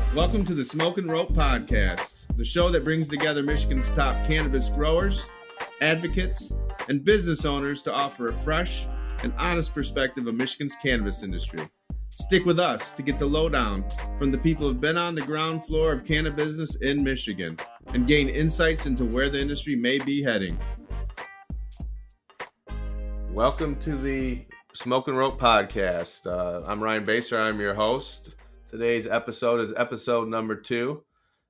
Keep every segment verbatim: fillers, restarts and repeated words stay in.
Welcome to the Smoke and Rope Podcast, the show that brings together Michigan's top cannabis growers, advocates, and business owners to offer a fresh and honest perspective of Michigan's cannabis industry. Stick with us to get the lowdown from the people who have been on the ground floor of cannabis business in Michigan and gain insights into where the industry may be heading. Welcome to the Smoke and Rope Podcast. Uh, I'm Ryan Baser. I'm your host. Today's episode is episode number two,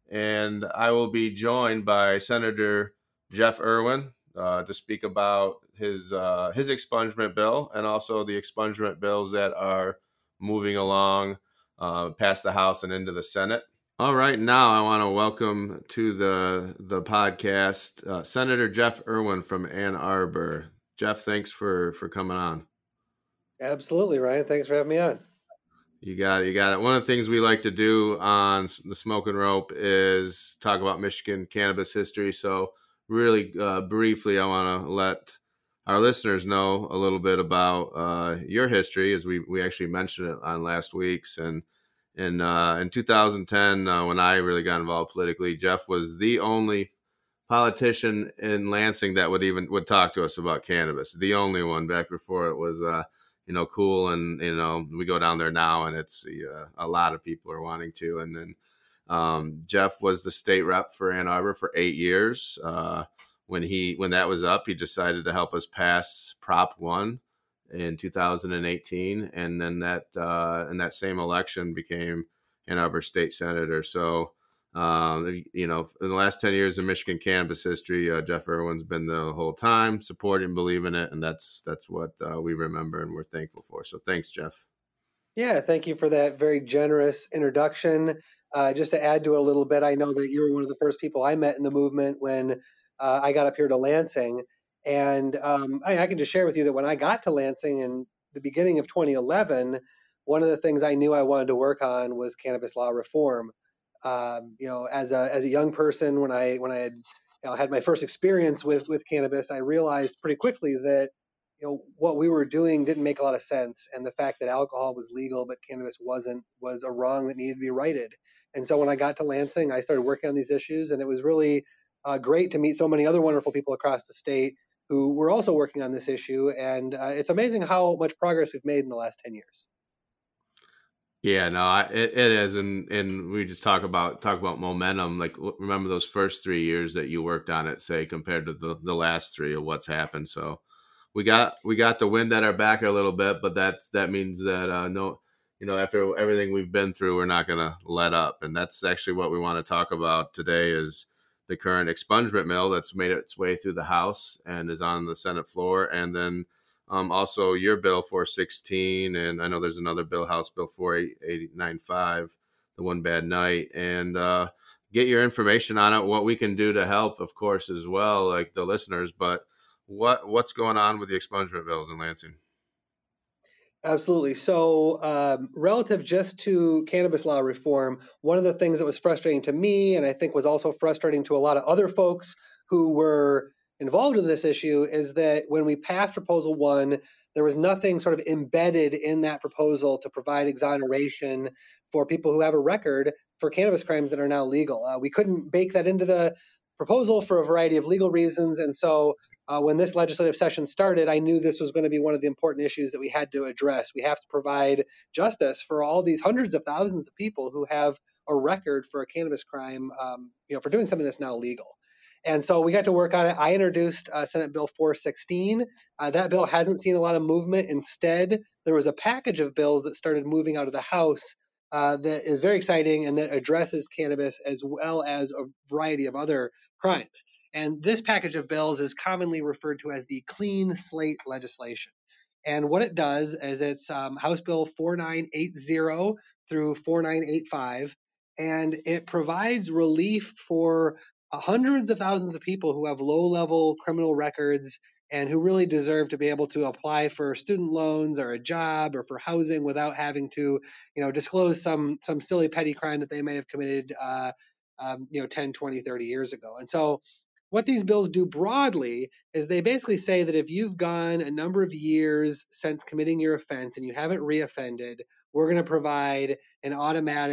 and I will be joined by Senator Jeff Irwin uh, to speak about his uh, his expungement bill and also the expungement bills that are moving along uh, past the House and into the Senate. All right, now I want to welcome to the the podcast uh, Senator Jeff Irwin from Ann Arbor. Jeff, thanks for for coming on. Absolutely, Ryan. Thanks for having me on. You got it. You got it. One of the things we like to do on the Smoke and Rope is talk about Michigan cannabis history. So really uh, briefly, I want to let our listeners know a little bit about uh, your history, as we, we actually mentioned it on last week's. And in, uh, in two thousand ten, uh, when I really got involved politically, Jeff was the only politician in Lansing that would even would talk to us about cannabis. The only one, back before it was uh, you know, cool. And, you know, we go down there now and it's uh, a lot of people are wanting to. And then um, Jeff was the state rep for Ann Arbor for eight years. Uh, when he, when that was up, he decided to help us pass Prop one in two thousand eighteen. And then that, uh, in that same election became Ann Arbor state senator. So, Um, you know, in the last ten years of Michigan cannabis history, uh, Jeff Irwin's been the whole time supporting, believing it, and that's that's what uh, we remember and we're thankful for. So thanks, Jeff. Yeah, thank you for that very generous introduction. Uh, just to add to it a little bit, I know that you were one of the first people I met in the movement when uh, I got up here to Lansing. And um, I, I can just share with you that when I got to Lansing in the beginning of twenty eleven, one of the things I knew I wanted to work on was cannabis law reform. Um, you know, as a as a young person, when I when I had you know, had my first experience with with cannabis, I realized pretty quickly that you know what we were doing didn't make a lot of sense, and the fact that alcohol was legal but cannabis wasn't was a wrong that needed to be righted. And so when I got to Lansing, I started working on these issues, and it was really uh, great to meet so many other wonderful people across the state who were also working on this issue. And uh, it's amazing how much progress we've made in the last ten years. Yeah, no, I, it, it is, and and we just talk about talk about momentum. Like, remember those first three years that you worked on it, say, compared to the, the last three of what's happened. So we got we got the wind at our back a little bit, but that that means that uh, no, you know, after everything we've been through, we're not going to let up, and that's actually what we want to talk about today is the current expungement bill that's made its way through the House and is on the Senate floor, and then Um, also, your bill four sixteen, and I know there's another bill, House Bill four eight nine five, the One Bad Night, and uh, get your information on it, what we can do to help, of course, as well, like the listeners. But what what's going on with the expungement bills in Lansing? Absolutely. So, um, relative just to cannabis law reform, one of the things that was frustrating to me, and I think was also frustrating to a lot of other folks who were involved in this issue, is that when we passed Proposal One, there was nothing sort of embedded in that proposal to provide exoneration for people who have a record for cannabis crimes that are now legal. Uh, we couldn't bake that into the proposal for a variety of legal reasons, and so uh, when this legislative session started, I knew this was going to be one of the important issues that we had to address. We have to provide justice for all these hundreds of thousands of people who have a record for a cannabis crime, um, you know, for doing something that's now legal. And so we got to work on it. I introduced uh, Senate Bill four sixteen. Uh, that bill hasn't seen a lot of movement. Instead, there was a package of bills that started moving out of the House uh, that is very exciting and that addresses cannabis as well as a variety of other crimes. And this package of bills is commonly referred to as the clean slate legislation. And what it does is it's um, House Bill four nine eight zero through four nine eight five, and it provides relief for hundreds of thousands of people who have low-level criminal records and who really deserve to be able to apply for student loans or a job or for housing without having to, you know, disclose some some silly petty crime that they may have committed, uh, um, you know, ten, twenty, thirty years ago. And so what these bills do broadly is they basically say that if you've gone a number of years since committing your offense and you haven't reoffended, we're going to provide an automatic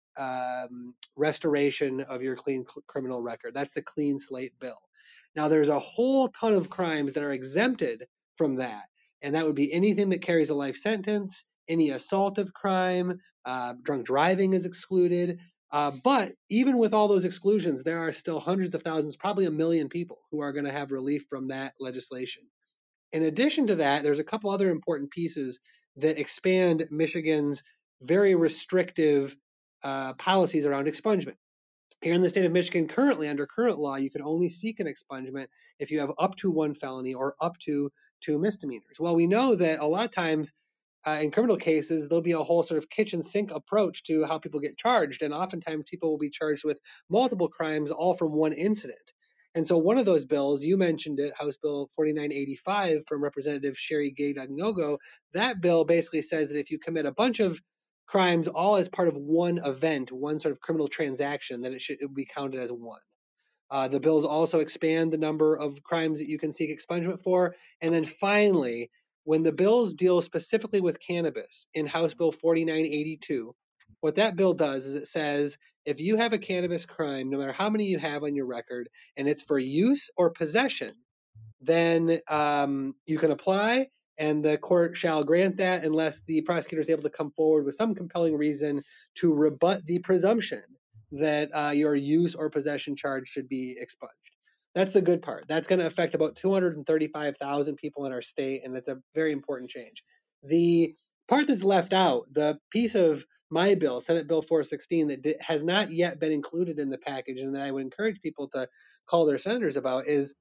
um, restoration of your clean criminal record. That's the clean slate bill. Now, there's a whole ton of crimes that are exempted from that, and that would be anything that carries a life sentence, any assaultive crime, uh, drunk driving is excluded. Uh, but even with all those exclusions, there are still hundreds of thousands, probably a million people who are going to have relief from that legislation. In addition to that, there's a couple other important pieces that expand Michigan's very restrictive uh, policies around expungement. Here in the state of Michigan, currently, under current law, you can only seek an expungement if you have up to one felony or up to two misdemeanors. Well, we know that a lot of times uh, in criminal cases, there'll be a whole sort of kitchen sink approach to how people get charged. And oftentimes people will be charged with multiple crimes, all from one incident. And so one of those bills, you mentioned it, House Bill forty-nine eighty-five from Representative Sherry Gay Dagnogo, that bill basically says that if you commit a bunch of crimes all as part of one event, one sort of criminal transaction, then it should it be counted as one. Uh, the bills also expand the number of crimes that you can seek expungement for. And then finally, when the bills deal specifically with cannabis in House Bill forty-nine eighty-two, what that bill does is it says if you have a cannabis crime, no matter how many you have on your record, and it's for use or possession, then um, you can apply and the court shall grant that unless the prosecutor is able to come forward with some compelling reason to rebut the presumption that uh, your use or possession charge should be expunged. That's the good part. That's going to affect about two hundred thirty-five thousand people in our state, and it's a very important change. The part that's left out, the piece of my bill, Senate Bill four sixteen, that has not yet been included in the package, and that I would encourage people to call their senators about, is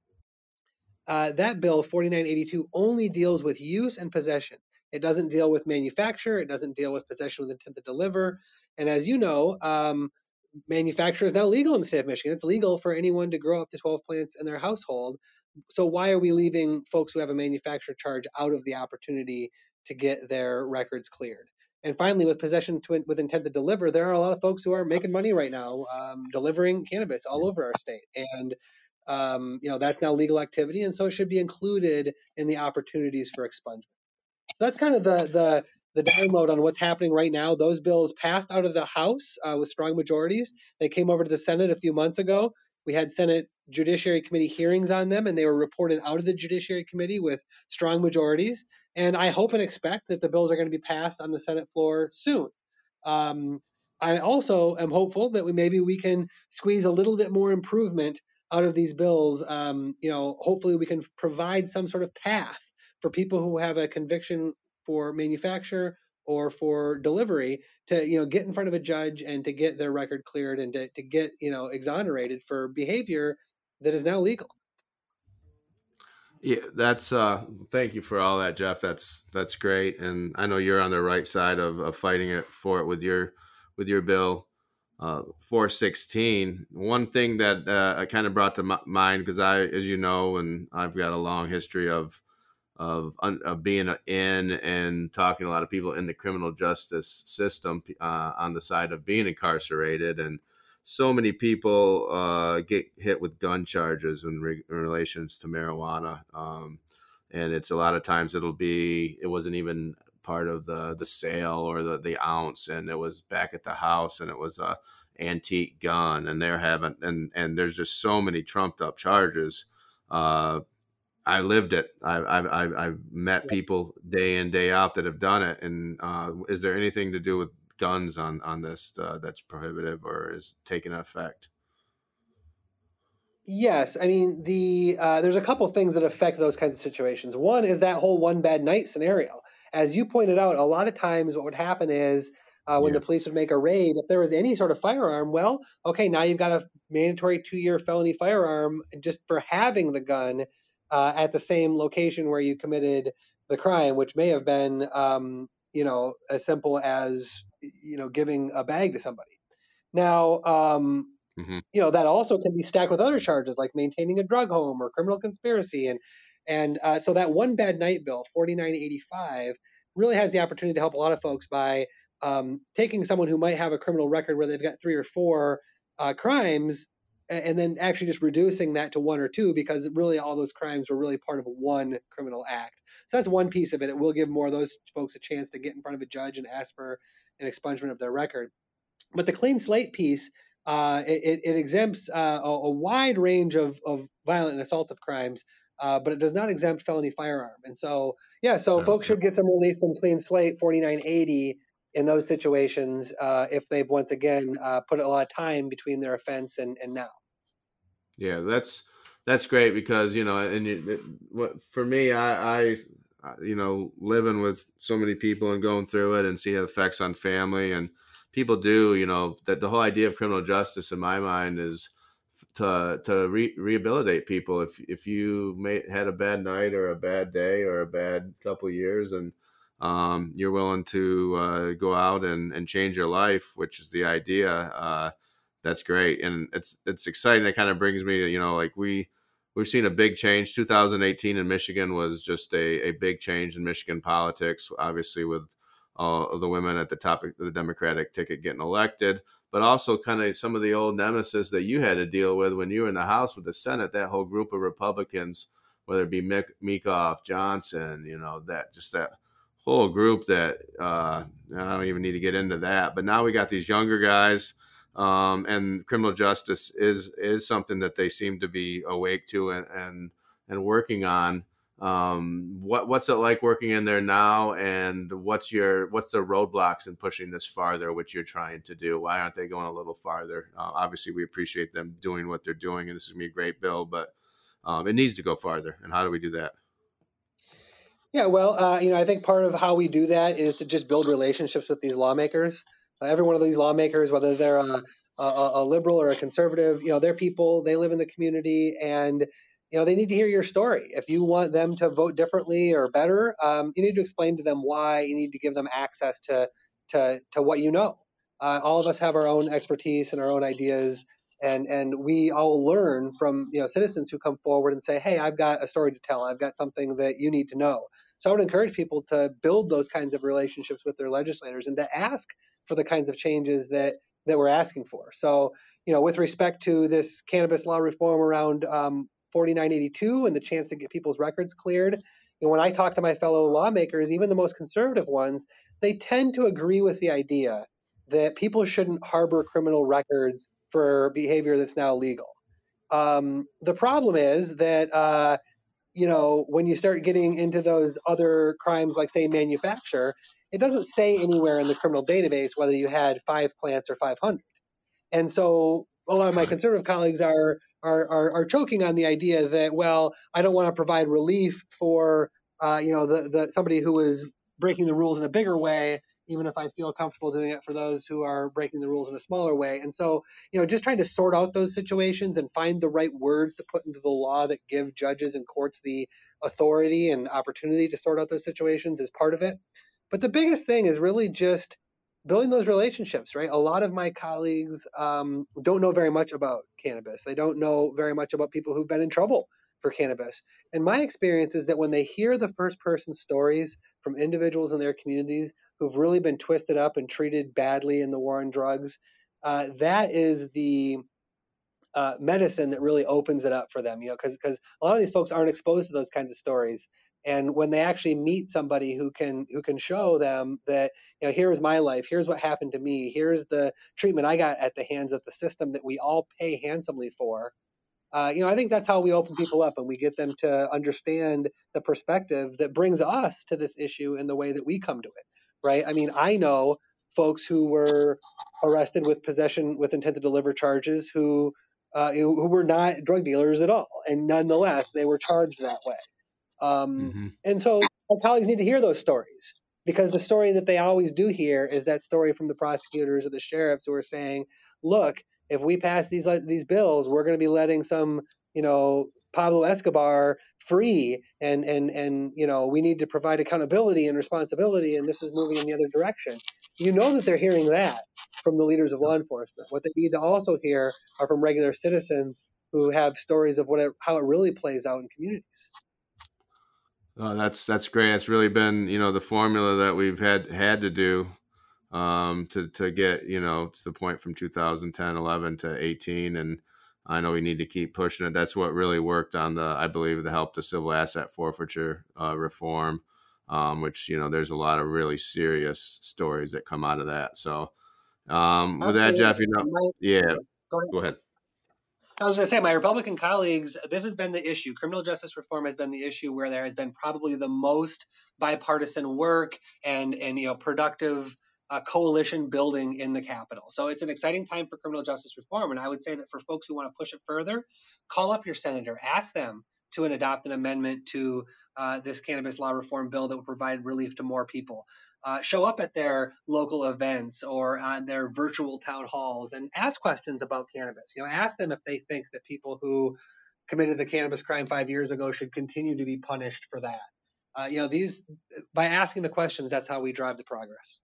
uh, that bill forty-nine eighty-two only deals with use and possession. It doesn't deal with manufacture. It doesn't deal with possession with intent to deliver. And as you know, um, manufacture is now legal in the state of Michigan. It's legal for anyone to grow up to twelve plants in their household. So why are we leaving folks who have a manufacturer charge out of the opportunity to get their records cleared? And finally, with possession to, with intent to deliver, there are a lot of folks who are making money right now um, delivering cannabis all over our state. And um, you know, that's now legal activity, and so it should be included in the opportunities for expungement. So that's kind of the the the download on what's happening right now. Those bills passed out of the House uh, with strong majorities. They came over to the Senate a few months ago. We had Senate Judiciary Committee hearings on them, and they were reported out of the Judiciary Committee with strong majorities. And I hope and expect that the bills are going to be passed on the Senate floor soon. Um, I also am hopeful that we maybe we can squeeze a little bit more improvement out of these bills. Um, you know, hopefully we can provide some sort of path for people who have a conviction for manufacture or for delivery to, you know, get in front of a judge and to get their record cleared and to, to get, you know, exonerated for behavior that is now legal. Yeah, that's uh thank you for all that, Jeff. That's that's great. And I know you're on the right side of, of fighting it for it with your with your bill uh four sixteen. One thing that uh, I kind of brought to my mind, because I, as you know, and I've got a long history of of, of being in and talking to a lot of people in the criminal justice system uh, on the side of being incarcerated. And so many people uh, get hit with gun charges in, re- in relations to marijuana. Um, and it's a lot of times it'll be, it wasn't even part of the, the sale or the, the ounce. And it was back at the house and it was a antique gun, and they're having, and, and there's just so many trumped up charges. Uh, I lived it. I, I, I, I've met people day in, day out that have done it. And uh, is there anything to do with guns on, on this uh, that's prohibitive or is taking effect? Yes, I mean the uh, there's a couple things that affect those kinds of situations. One is that whole one bad night scenario. As you pointed out, a lot of times what would happen is uh, when Yeah. the police would make a raid, if there was any sort of firearm, well, okay, now you've got a mandatory two-year felony firearm just for having the gun uh, at the same location where you committed the crime, which may have been, um, you know, as simple as you know giving a bag to somebody. Now, um, Mm-hmm. you know that also can be stacked with other charges like maintaining a drug home or criminal conspiracy, and and uh, so that one bad night bill forty-nine eighty-five really has the opportunity to help a lot of folks by um, taking someone who might have a criminal record where they've got three or four uh, crimes and then actually just reducing that to one or two, because really all those crimes were really part of one criminal act. So that's one piece of it. It will give more of those folks a chance to get in front of a judge and ask for an expungement of their record. But the clean slate piece, uh, it, it exempts uh, a, a wide range of, of violent and assaultive crimes, uh, but it does not exempt felony firearm. And so, yeah, so So folks should get some relief from clean slate forty-nine eighty in those situations uh, if they've once again uh, put a lot of time between their offense and, and now. yeah, that's that's great because you know, and you, it, what for me, I, I, you know, living with so many people and going through it and see the effects on family and people do, you know, that the whole idea of criminal justice in my mind is to to re- rehabilitate people. If if you may, had a bad night or a bad day or a bad couple of years and um, you're willing to uh, go out and, and change your life, which is the idea. Uh, that's great, and it's it's exciting. It kind of brings me to, you know, like we we've seen a big change. two thousand eighteen in Michigan was just a, a big change in Michigan politics, obviously with all of the women at the top of the Democratic ticket getting elected, but also kind of some of the old nemesis that you had to deal with when you were in the House with the Senate, that whole group of Republicans, whether it be Mick, Meekoff, Johnson, you know, that just that whole group that uh, I don't even need to get into that. But now we got these younger guys, um, and criminal justice is is something that they seem to be awake to and and, and working on. Um, what what's it like working in there now, and what's your what's the roadblocks in pushing this farther, which you're trying to do? Why aren't they going a little farther? Uh, obviously, we appreciate them doing what they're doing, and this is gonna be a great bill, but um, it needs to go farther. And how do we do that? Yeah, well, uh, you know, I think part of how we do that is to just build relationships with these lawmakers. Uh, every one of these lawmakers, whether they're a, a, a liberal or a conservative, you know, they're people. They live in the community, and you know, they need to hear your story. If you want them to vote differently or better, um, you need to explain to them why. You need to give them access to to to what you know. Uh, all of us have our own expertise and our own ideas, and and we all learn from you know citizens who come forward and say, hey, I've got a story to tell. I've got something that you need to know. So I would encourage people to build those kinds of relationships with their legislators and to ask for the kinds of changes that that we're asking for. So, you know, with respect to this cannabis law reform around um, forty-nine eighty-two and the chance to get people's records cleared, you know, when I talk to my fellow lawmakers, even the most conservative ones, they tend to agree with the idea that people shouldn't harbor criminal records for behavior that's now legal. Um, the problem is that uh, you know, when you start getting into those other crimes, like say manufacture, it doesn't say anywhere in the criminal database whether you had five plants or five hundred. And so a lot of my Right. conservative colleagues are are are, are choking on the idea that, well, I don't want to provide relief for uh, you know the, the somebody who is breaking the rules in a bigger way, even if I feel comfortable doing it for those who are breaking the rules in a smaller way. And so, you know, just trying to sort out those situations and find the right words to put into the law that give judges and courts the authority and opportunity to sort out those situations is part of it. But the biggest thing is really just building those relationships, right? A lot of my colleagues um, don't know very much about cannabis. They don't know very much about people who've been in trouble for cannabis. And my experience is that when they hear the first person stories from individuals in their communities who've really been twisted up and treated badly in the war on drugs, uh, that is the uh, medicine that really opens it up for them, you know, because because a lot of these folks aren't exposed to those kinds of stories, and when they actually meet somebody who can who can show them that, you know, here's my life, here's what happened to me, here's the treatment I got at the hands of the system that we all pay handsomely for, uh, you know, I think that's how we open people up and we get them to understand the perspective that brings us to this issue in the way that we come to it, right? I mean, I know folks who were arrested with possession with intent to deliver charges who uh, who who were not drug dealers at all, and nonetheless they were charged that way. Um, Hmm. and so my colleagues need to hear those stories, because the story that they always do hear is that story from the prosecutors or the sheriffs who are saying, look, if we pass these these bills, we're going to be letting some, you know, Pablo Escobar free, and and and you know, we need to provide accountability and responsibility, and this is moving in the other direction. You know that they're hearing that from the leaders of law enforcement. What they need to also hear are from regular citizens who have stories of what it, how it really plays out in communities. Uh, that's that's great. It's really been, you know, the formula that we've had had to do um, to to get, you know, to the point from two thousand ten, eleven to eighteen, and I know we need to keep pushing it. That's what really worked on the, I believe, the help to civil asset forfeiture uh, reform, um, which, you know, there's a lot of really serious stories that come out of that. So Um, with that, Absolutely. Jeff, you know, And my, yeah, go ahead. go ahead. I was going to say, my Republican colleagues, this has been the issue. Criminal justice reform has been the issue where there has been probably the most bipartisan work and and you know productive uh, coalition building in the Capitol. So it's an exciting time for criminal justice reform. And I would say that for folks who want to push it further, call up your senator, ask them to adopt an amendment to uh, this cannabis law reform bill that would provide relief to more people. Uh, show up at their local events or on their virtual town halls and ask questions about cannabis. You know, ask them if they think that people who committed the cannabis crime five years ago should continue to be punished for that. Uh, you know, these by asking the questions, that's how we drive the progress.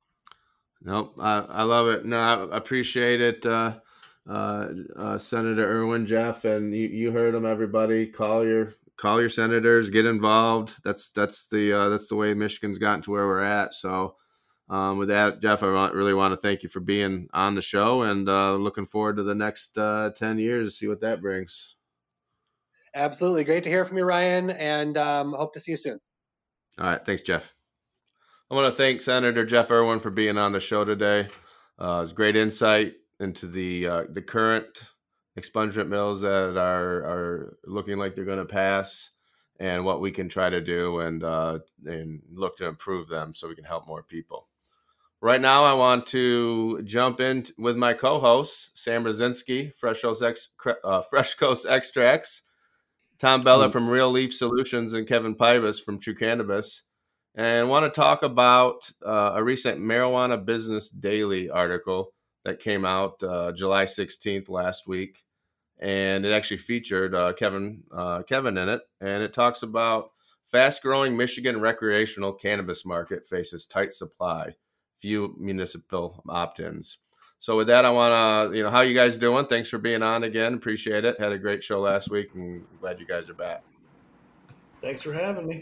Nope, I, I love it. No, I appreciate it, uh, uh, uh, Senator Irwin, Jeff, and you, you heard them. Everybody, call your call your senators, get involved. That's that's the uh, that's the way Michigan's gotten to where we're at. So, um, with that, Jeff, I want, really want to thank you for being on the show, and uh, looking forward to the next uh, ten years to see what that brings. Absolutely, great to hear from you, Ryan, and um, hope to see you soon. All right, thanks, Jeff. I want to thank Senator Jeff Irwin for being on the show today. Uh, it's great insight into the uh, the current expungement mills that are are looking like they're going to pass, and what we can try to do and uh, and look to improve them so we can help more people. Right now, I want to jump in with my co-hosts, Sam Rosinski, Fresh Coast, Ex- uh, Fresh Coast Extracts, Tom Bella from Real Leaf Solutions, and Kevin Pybus from True Cannabis. And want to talk about uh, a recent Marijuana Business Daily article that came out uh, July sixteenth last week. And it actually featured uh, Kevin uh, Kevin in it. And it talks about fast-growing Michigan recreational cannabis market faces tight supply, few municipal opt-ins. So with that, I want to, you know, how you guys doing? Thanks for being on again. Appreciate it. Had a great show last week, and glad you guys are back. Thanks for having me.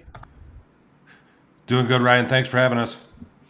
Doing good, Ryan. Thanks for having us.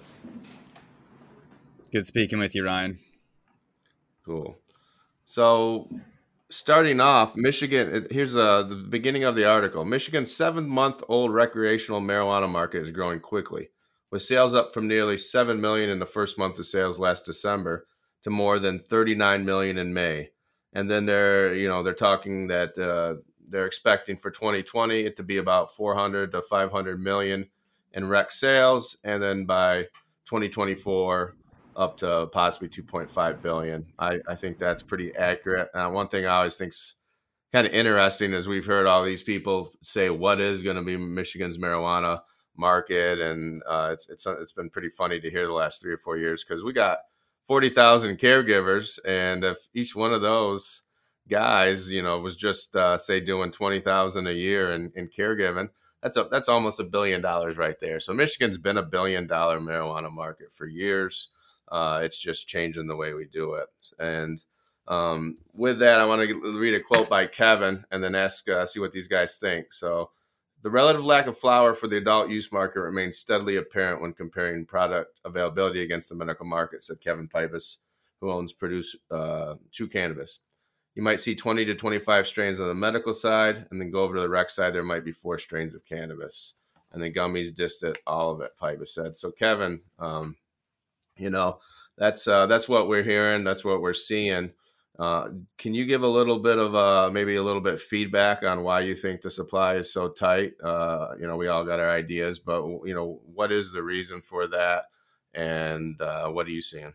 Good speaking with you, Ryan. Cool. So starting off, Michigan, here's uh, the beginning of the article. Michigan's seven-month-old recreational marijuana market is growing quickly, with sales up from nearly seven million dollars in the first month of sales last December to more than thirty-nine million dollars in May. And then they're, you know, they're talking that uh, they're expecting for twenty twenty it to be about four hundred to five hundred million dollars in rec sales, and then by twenty twenty-four up to possibly two point five billion dollars. I, I think that's pretty accurate. Uh, one thing I always think's kind of interesting is we've heard all these people say what is going to be Michigan's marijuana market, and uh, it's it's it's been pretty funny to hear the last three or four years because we got forty thousand caregivers, and if each one of those guys, you know, was just uh, say doing twenty thousand a year in, in caregiving, that's a that's almost a billion dollars right there. So Michigan's been a billion dollar marijuana market for years. Uh, it's just changing the way we do it. And um, with that, I want to read a quote by Kevin and then ask, uh, see what these guys think. So the relative lack of flower for the adult use market remains steadily apparent when comparing product availability against the medical market, said Kevin Pybus, who owns Produce uh, True Cannabis. You might see twenty to twenty-five strains on the medical side, and then go over to the rec side, there might be four strains of cannabis. And then gummies dissed it, all of it, Pybus said. So Kevin, um, you know, that's uh, that's what we're hearing. That's what we're seeing. Uh, can you give a little bit of uh, maybe a little bit feedback on why you think the supply is so tight? Uh, you know, we all got our ideas, but, you know, what is the reason for that? And uh, what are you seeing?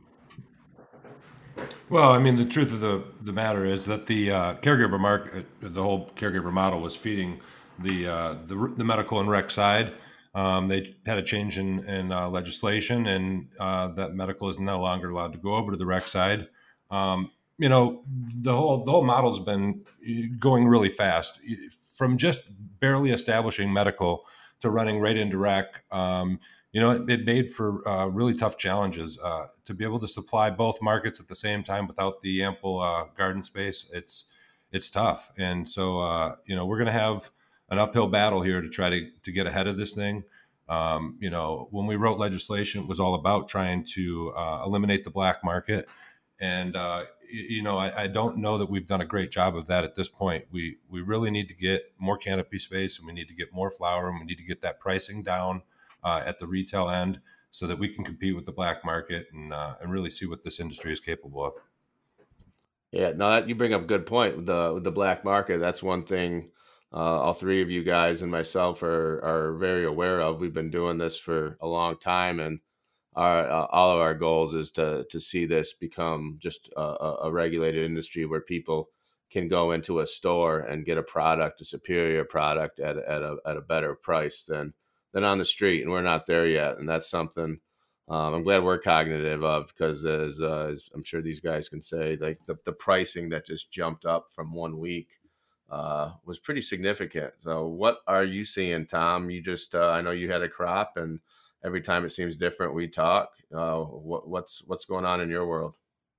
Well, I mean, the truth of the, the matter is that the uh, caregiver market, the whole caregiver model was feeding the uh, the, the medical and rec side. Um, they had a change in, in uh, legislation, and uh, that medical is no longer allowed to go over to the rec side. Um, you know, the whole the whole model's been going really fast, from just barely establishing medical to running right into rec. Um, you know, it, it made for uh, really tough challenges uh, to be able to supply both markets at the same time without the ample uh, garden space. It's it's tough, and so uh, you know, we're going to have an uphill battle here to try to, to get ahead of this thing. Um, you know, when we wrote legislation, it was all about trying to uh, eliminate the black market. And, uh, you know, I, I don't know that we've done a great job of that at this point. We we really need to get more canopy space, and we need to get more flower, and we need to get that pricing down uh, at the retail end so that we can compete with the black market and uh, and really see what this industry is capable of. Yeah, no, that, you bring up a good point with the with the black market. That's one thing uh, all three of you guys and myself are are very aware of. We've been doing this for a long time, and our uh, all of our goals is to to see this become just a, a a regulated industry where people can go into a store and get a product, a superior product at a- at a at a better price than than on the street. And we're not there yet, and that's something um, I'm glad we're cognitive of, because as, uh, as I'm sure these guys can say, like the, the pricing that just jumped up from one week uh, was pretty significant. So what are you seeing, Tom? You just, uh, I know you had a crop, and every time it seems different, we talk. Uh, what, what's, what's going on in your world?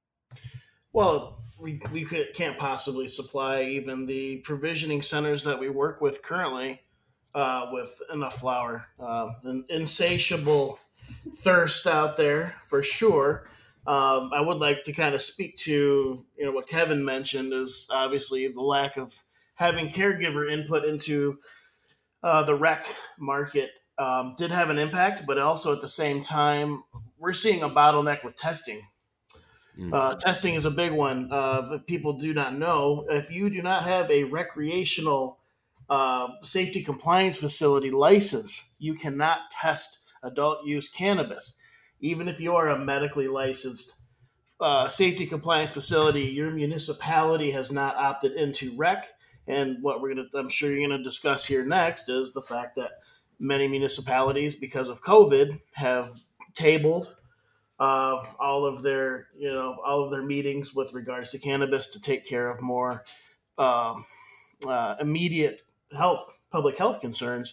Well, we, we could, can't possibly supply even the provisioning centers that we work with currently uh, with enough flour. Uh, an insatiable thirst out there for sure. Um, I would like to kind of speak to, you know, what Kevin mentioned is obviously the lack of having caregiver input into uh, the rec market um, did have an impact, but also at the same time, we're seeing a bottleneck with testing. Mm. Uh, testing is a big one. Uh, if people do not know, if you do not have a recreational uh, safety compliance facility license, you cannot test adult use cannabis. Even if you are a medically licensed uh, safety compliance facility, your municipality has not opted into rec. And what we're gonna, I'm sure you're gonna discuss here next is the fact that many municipalities, because of COVID, have tabled uh, all of their, you know, all of their meetings with regards to cannabis to take care of more um, uh, immediate health, public health concerns.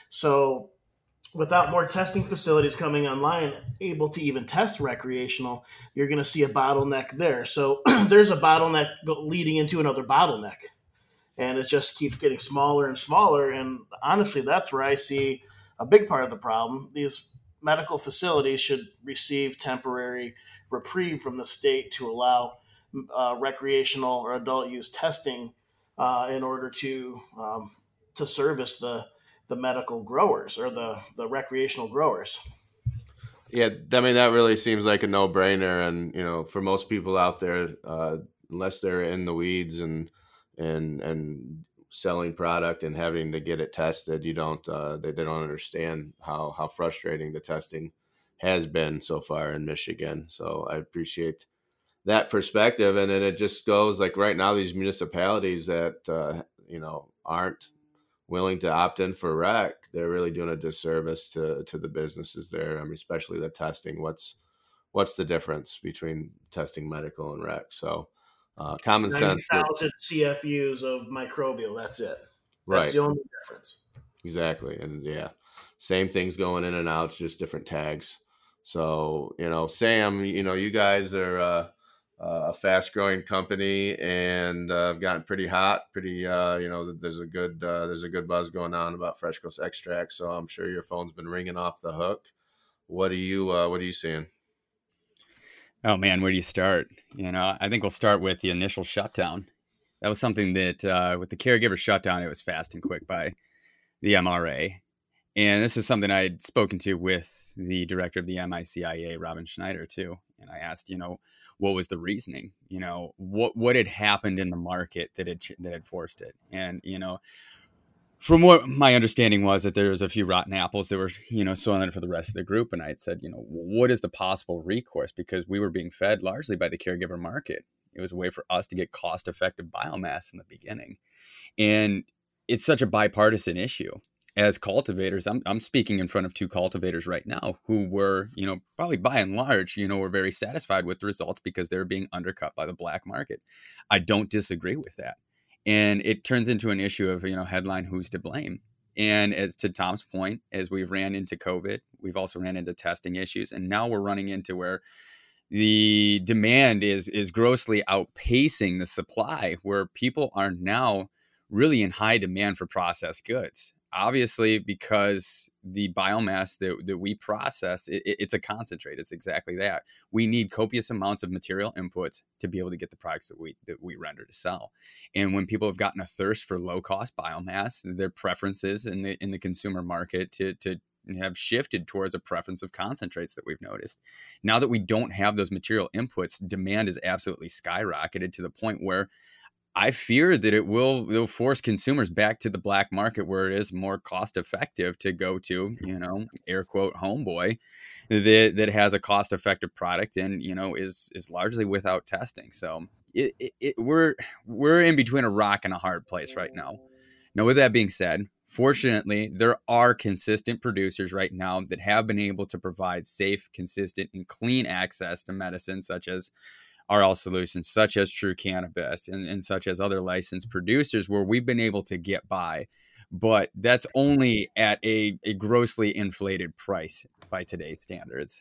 So, without more testing facilities coming online, able to even test recreational, you're going to see a bottleneck there. So, there's a bottleneck leading into another bottleneck, and it just keeps getting smaller and smaller. And honestly, that's where I see a big part of the problem. These medical facilities should receive temporary reprieve from the state to allow uh, recreational or adult use testing uh, in order to um, to service the the medical growers or the the recreational growers. Yeah, I mean, that really seems like a no-brainer. And, you know, for most people out there, uh, unless they're in the weeds and and and selling product and having to get it tested, you don't uh, they, they don't understand how how frustrating the testing has been so far in Michigan. So I appreciate that perspective. And then it just goes like right now, these municipalities that uh, you know aren't willing to opt in for rec, they're really doing a disservice to to the businesses there. I mean, especially the testing. What's what's the difference between testing medical and rec? So uh, common sense. ninety thousand C F Us of microbial. That's it. That's Right. the only difference. Exactly. And yeah, same things going in and out, just different tags. So, you know, Sam, you know, you guys are uh, uh, a fast growing company and uh, have gotten pretty hot, pretty, uh, you know, there's a good, uh, there's a good buzz going on about Fresh Coast Extract. So I'm sure your phone's been ringing off the hook. What are you, uh, what are you seeing? Oh man, where do you start? You know, I think we'll start with the initial shutdown. That was something that uh, with the caregiver shutdown, it was fast and quick by the M R A. And this is something I had spoken to with the director of the M I C I A, Robin Schneider, too. And I asked, you know, what was the reasoning? You know, what what had happened in the market that had that had forced it? And you know, from what my understanding was that there was a few rotten apples that were, you know, soiling it for the rest of the group. And I had said, you know, what is the possible recourse? Because we were being fed largely by the caregiver market. It was a way for us to get cost-effective biomass in the beginning. And it's such a bipartisan issue. As cultivators, I'm I'm speaking in front of two cultivators right now who were, you know, probably by and large, you know, were very satisfied with the results because they were being undercut by the black market. I don't disagree with that. And it turns into an issue of, you know, headline, who's to blame? And as to Tom's point, as we've ran into COVID, we've also ran into testing issues. And now we're running into where the demand is is grossly outpacing the supply, where people are now really in high demand for processed goods. Obviously, because the biomass that, that we process, it, it's a concentrate. It's exactly that. We need copious amounts of material inputs to be able to get the products that we that we render to sell. And when people have gotten a thirst for low cost biomass, their preferences in the in the consumer market to to have shifted towards a preference of concentrates that we've noticed. Now that we don't have those material inputs, demand is absolutely skyrocketed to the point where I fear that it will, it will force consumers back to the black market where it is more cost effective to go to, you know, air quote, homeboy that, that has a cost effective product and, you know, is, is largely without testing. So it, it, it, we're, we're in between a rock and a hard place right now. Now, with that being said, fortunately, there are consistent producers right now that have been able to provide safe, consistent, and clean access to medicine such as R L Solutions, such as True Cannabis, and, and such as other licensed producers where we've been able to get by. But that's only at a, a grossly inflated price by today's standards.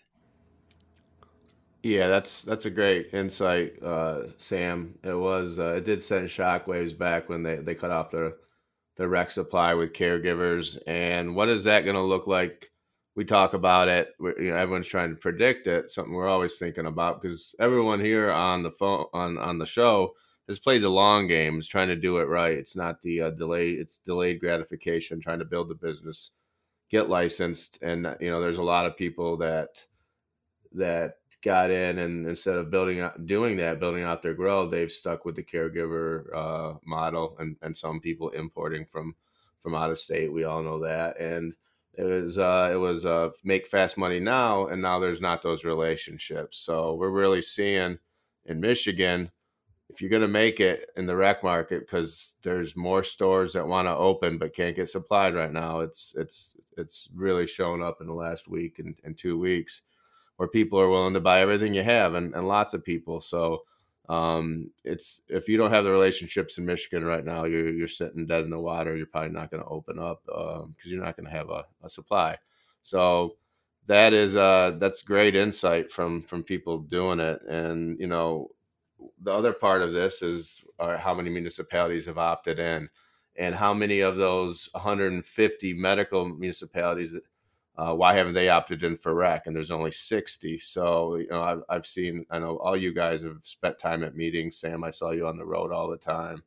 Yeah, that's that's a great insight, uh, Sam. It was uh, it did send shockwaves back when they, they cut off their their rec supply with caregivers. And what is that going to look like? We talk about it. You know, everyone's trying to predict it. Something we're always thinking about because everyone here on the phone on, on the show has played the long games, trying to do it right. It's not the uh, delay. It's delayed gratification, trying to build the business, get licensed, and you know, there's a lot of people that that got in, and instead of building out, doing that, building out their grow, they've stuck with the caregiver uh, model, and and some people importing from from out of state. We all know that, and It was uh, it was uh, make fast money now, and now there's not those relationships. So we're really seeing in Michigan, if you're going to make it in the rec market, because there's more stores that want to open but can't get supplied right now. It's it's it's really shown up in the last week and, and two weeks, where people are willing to buy everything you have, and, and lots of people. So um, it's if you don't have the relationships in Michigan right now, you're you're sitting dead in the water. You're probably not going to open up because um, you're not going to have a, a supply. So that is uh, that's great insight from from people doing it. And you know, the other part of this is uh, how many municipalities have opted in, and how many of those one hundred fifty medical municipalities. Uh, why haven't they opted in for rec? And there's only sixty. So, you know, I've, I've seen, I know all you guys have spent time at meetings. Sam, I saw you on the road all the time.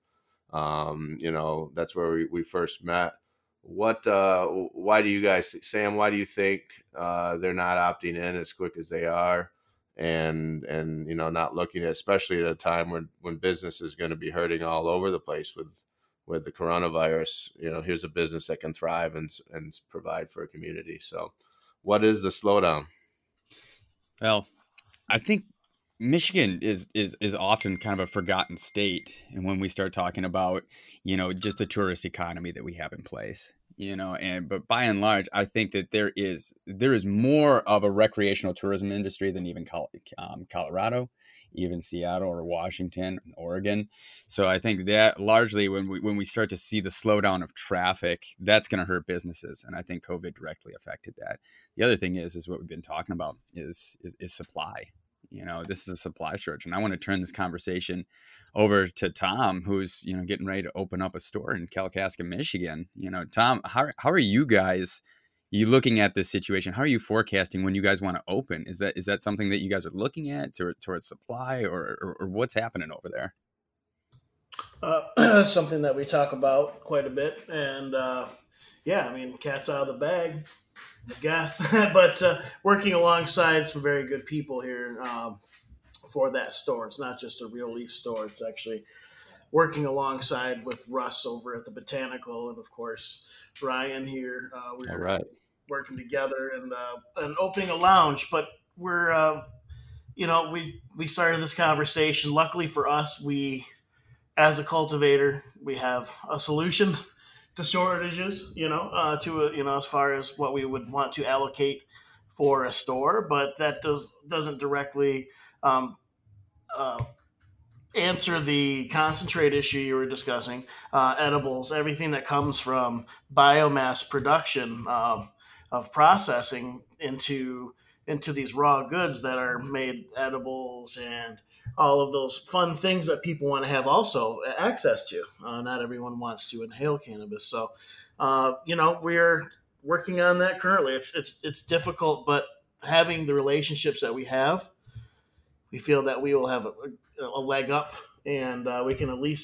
Um, you know, that's where we, we first met. What, uh, why do you guys, Sam, why do you think uh, they're not opting in as quick as they are? And, and, you know, not looking at, especially at a time when, when business is going to be hurting all over the place with, with the coronavirus. You know, here's a business that can thrive and and provide for a community. So what is the slowdown? Well, I think Michigan is is is often kind of a forgotten state. And when we start talking about, you know, just the tourist economy that we have in place, you know, and but by and large, I think that there is there is more of a recreational tourism industry than even Col- um, Colorado, even Seattle or Washington, Oregon. So I think that largely when we when we start to see the slowdown of traffic, that's going to hurt businesses, and I think COVID directly affected that. The other thing is is what we've been talking about is is, is supply. You know, this is a supply shortage, and I want to turn this conversation over to Tom, who's, you know, getting ready to open up a store in Kalkaska, Michigan. You know, Tom, how how are you guys? You looking at this situation? How are you forecasting when you guys want to open? Is that is that something that you guys are looking at to, towards supply, or, or or what's happening over there? Uh, something that we talk about quite a bit, and uh, yeah, I mean, cat's out of the bag, I guess. But uh, working alongside some very good people here um, for that store. It's not just a Real Leaf store. It's actually working alongside with Russ over at the Botanical, and of course Ryan here. Uh, we're All right. working together and uh, and opening a lounge. But we're uh, you know we we started this conversation. Luckily for us, we as a cultivator, we have a solution to shortages. You know, uh, to a, you know as far as what we would want to allocate for a store, but that does doesn't directly um, uh, answer the concentrate issue you were discussing. Uh, edibles, everything that comes from biomass production uh, of processing into into these raw goods that are made edibles and all of those fun things that people want to have also access to. Uh, not everyone wants to inhale cannabis, so uh, you know we're working on that currently. It's it's it's difficult, but having the relationships that we have, we feel that we will have a, a leg up, and uh, we can at least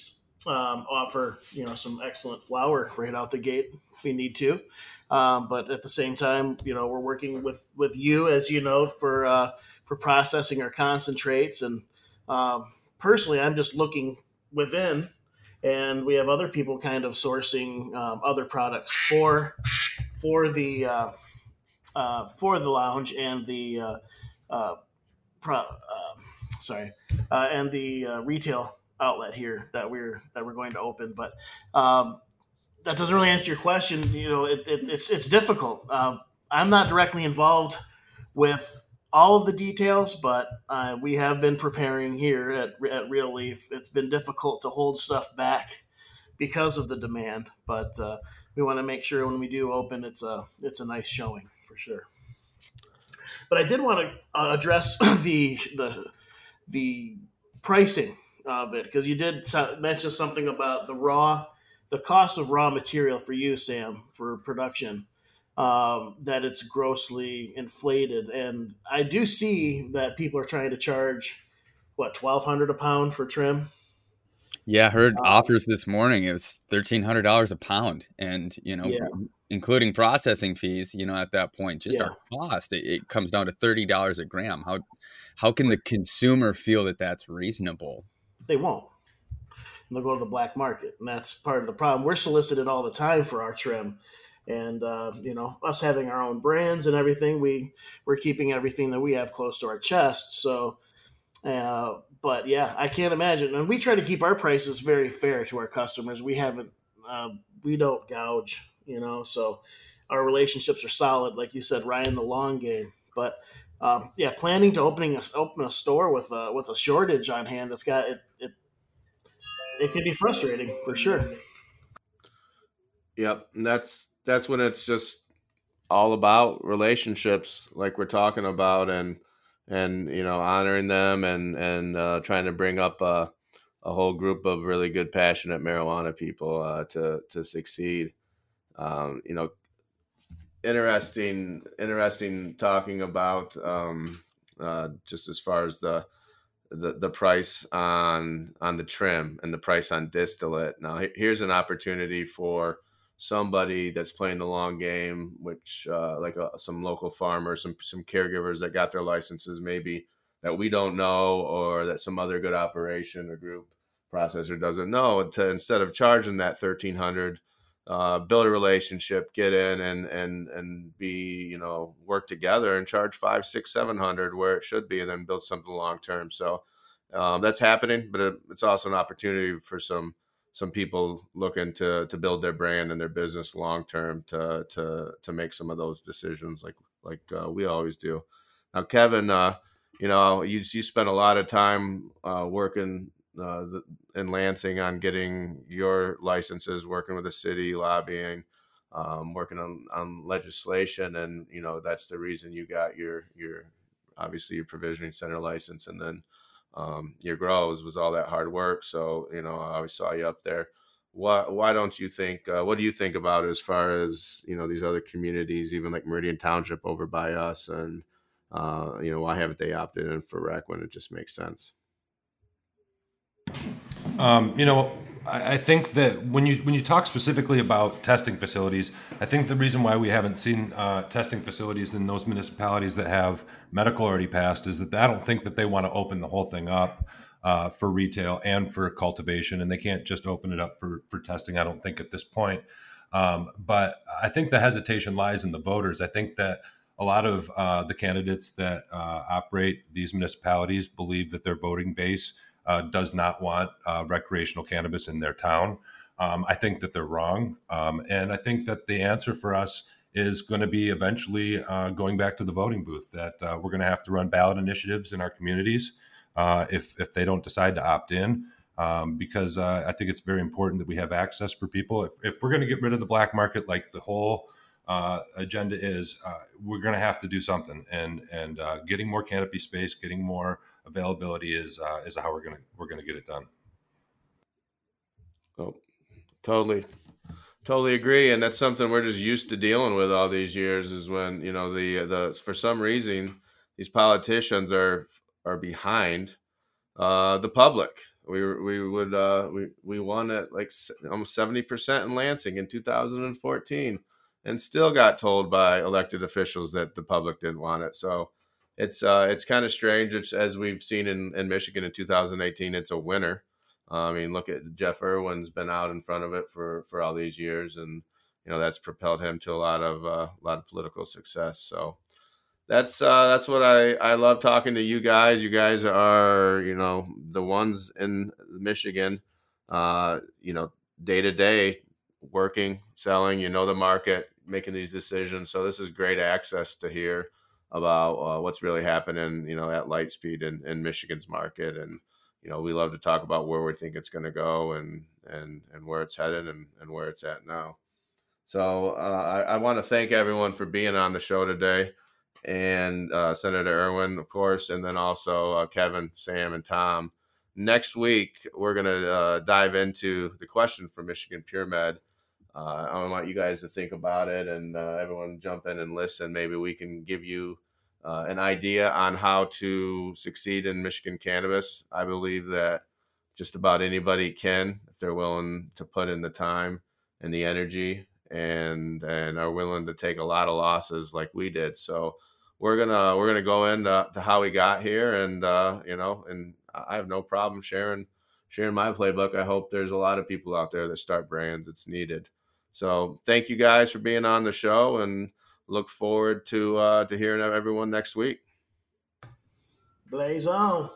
um, offer, you know, some excellent flower right out the gate if we need to. Um, but at the same time, you know, we're working with, with you, as you know, for, uh, for processing our concentrates. And um, personally, I'm just looking within, and we have other people kind of sourcing um, other products for, for the, uh, uh, for the lounge and the, uh, uh, pro, uh, sorry, uh, and the uh, retail outlet here that we're that we're going to open. But um, that doesn't really answer your question. You know, it, it, it's it's difficult. Uh, I'm not directly involved with all of the details, but uh, we have been preparing here at at Real Leaf. It's been difficult to hold stuff back because of the demand, but uh, we want to make sure when we do open, it's a it's a nice showing for sure. But I did want to uh, address the the the pricing of it, because you did mention something about the raw, the cost of raw material for you, Sam, for production, um, that it's grossly inflated. And I do see that people are trying to charge, what, twelve hundred dollars a pound for trim? Yeah, I heard um, offers this morning. It was thirteen hundred dollars a pound. And, you know, yeah. including processing fees, you know, at that point, just yeah. our cost, it, it comes down to thirty dollars a gram. How, how can the consumer feel that that's reasonable? They won't. And they'll go to the black market. And that's part of the problem. We're solicited all the time for our trim. And, uh, you know, us having our own brands and everything, we, we're keeping everything that we have close to our chest. So, uh, but yeah, I can't imagine. And we try to keep our prices very fair to our customers. We haven't, uh, we don't gouge, you know, so our relationships are solid. Like you said, right in the long game. But um, yeah, planning to opening a, open a store with a, with a shortage on hand, it's got, it, it, it can be frustrating for sure. Yep. And that's, that's when it's just all about relationships, like we're talking about, and, and, you know, honoring them and, and uh, trying to bring up a, a whole group of really good, passionate marijuana people uh, to, to succeed. Um, you know, interesting, interesting talking about um, uh, just as far as the, the, the price on, on the trim and the price on distillate. Now here's an opportunity for somebody that's playing the long game, which uh, like uh, some local farmers, some some caregivers that got their licenses maybe that we don't know, or that some other good operation or group processor doesn't know, to instead of charging that thirteen hundred, uh, build a relationship, get in and and and be, you know, work together and charge five, six, seven hundred where it should be, and then build something long term. So um, that's happening, but it, it's also an opportunity for some. some people looking to to build their brand and their business long term to to to make some of those decisions like like uh, we always do. Now, Kevin, uh, you know, you you spent a lot of time uh, working uh, the, in Lansing on getting your licenses, working with the city, lobbying, um, working on, on legislation, and you know that's the reason you got your your obviously your provisioning center license, and then Um, your grows was all that hard work. So, you know, I always saw you up there. Why, why don't you think, uh, what do you think about as far as, you know, these other communities, even like Meridian Township over by us, and, uh, you know, why haven't they opted in for rec when it just makes sense? Um, you know, I, I think that when you when you talk specifically about testing facilities, I think the reason why we haven't seen uh, testing facilities in those municipalities that have medical already passed is that I don't think that they want to open the whole thing up uh, for retail and for cultivation, and they can't just open it up for, for testing, I don't think, at this point. Um, but I think the hesitation lies in the voters. I think that a lot of uh, the candidates that uh, operate these municipalities believe that their voting base uh, does not want uh, recreational cannabis in their town. Um, I think that they're wrong. Um, and I think that the answer for us is going to be eventually uh, going back to the voting booth, that uh, we're going to have to run ballot initiatives in our communities uh, if, if they don't decide to opt in, um, because uh, I think it's very important that we have access for people. If, if we're going to get rid of the black market, like the whole uh, agenda is, uh, we're going to have to do something. And and uh, getting more canopy space, getting more availability is uh, is how we're going to we're going to get it done. Oh, totally. Totally agree, and that's something we're just used to dealing with all these years. Is when you know the the for some reason these politicians are are behind uh, the public, We were, we would uh, we we won at like almost seventy percent in Lansing in two thousand fourteen, and still got told by elected officials that the public didn't want it. So it's uh, it's kind of strange. It's, as we've seen in, in Michigan in two thousand eighteen, it's a winner. Uh, I mean, look at Jeff Irwin's been out in front of it for, for all these years, and you know that's propelled him to a lot of uh, a lot of political success. So that's uh, that's what I, I love talking to you guys. You guys are, you know, the ones in Michigan, uh, you know, day to day working, selling, you know, the market, making these decisions. So this is great access to hear about uh, what's really happening, you know, at Lightspeed in, in Michigan's market. And, you know, we love to talk about where we think it's going to go and, and, and where it's headed and, and where it's at now. So uh, I, I want to thank everyone for being on the show today. And uh, Senator Irwin, of course, and then also uh, Kevin, Sam, and Tom. Next week, we're going to uh, dive into the question for Michigan Pure Med. Uh, I want you guys to think about it, and uh, everyone jump in and listen. Maybe we can give you uh, an idea on how to succeed in Michigan cannabis. I believe that just about anybody can if they're willing to put in the time and the energy and and are willing to take a lot of losses like we did. So we're gonna we're gonna go into to how we got here, and uh, you know, and I have no problem sharing sharing my playbook. I hope there's a lot of people out there that start brands. It's needed. So thank you guys for being on the show, and look forward to uh, to hearing everyone next week. Blaze on.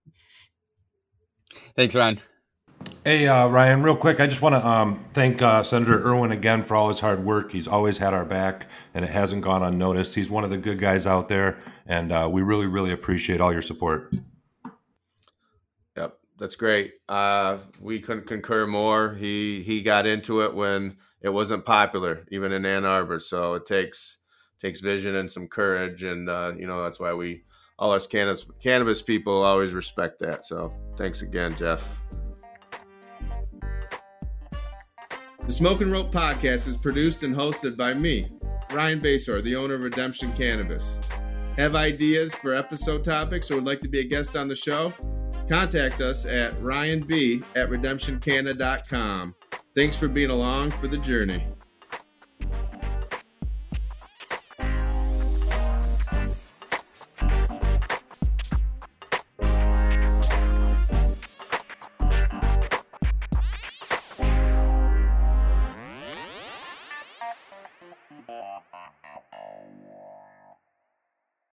Thanks, Ron. Hey, uh, Ryan, real quick, I just want to um, thank uh, Senator Irwin again for all his hard work. He's always had our back, and it hasn't gone unnoticed. He's one of the good guys out there, and uh, we really, really appreciate all your support. Yep, that's great. Uh, we couldn't concur more. He he got into it when it wasn't popular, even in Ann Arbor. So it takes takes vision and some courage, and uh, you know that's why we all us cannabis cannabis people always respect that. So thanks again, Jeff. The Smoke and Rope podcast is produced and hosted by me, Ryan Basor, the owner of Redemption Cannabis. Have ideas for episode topics or would like to be a guest on the show? Contact us at ryanb at redemption canna dot com. Thanks for being along for the journey.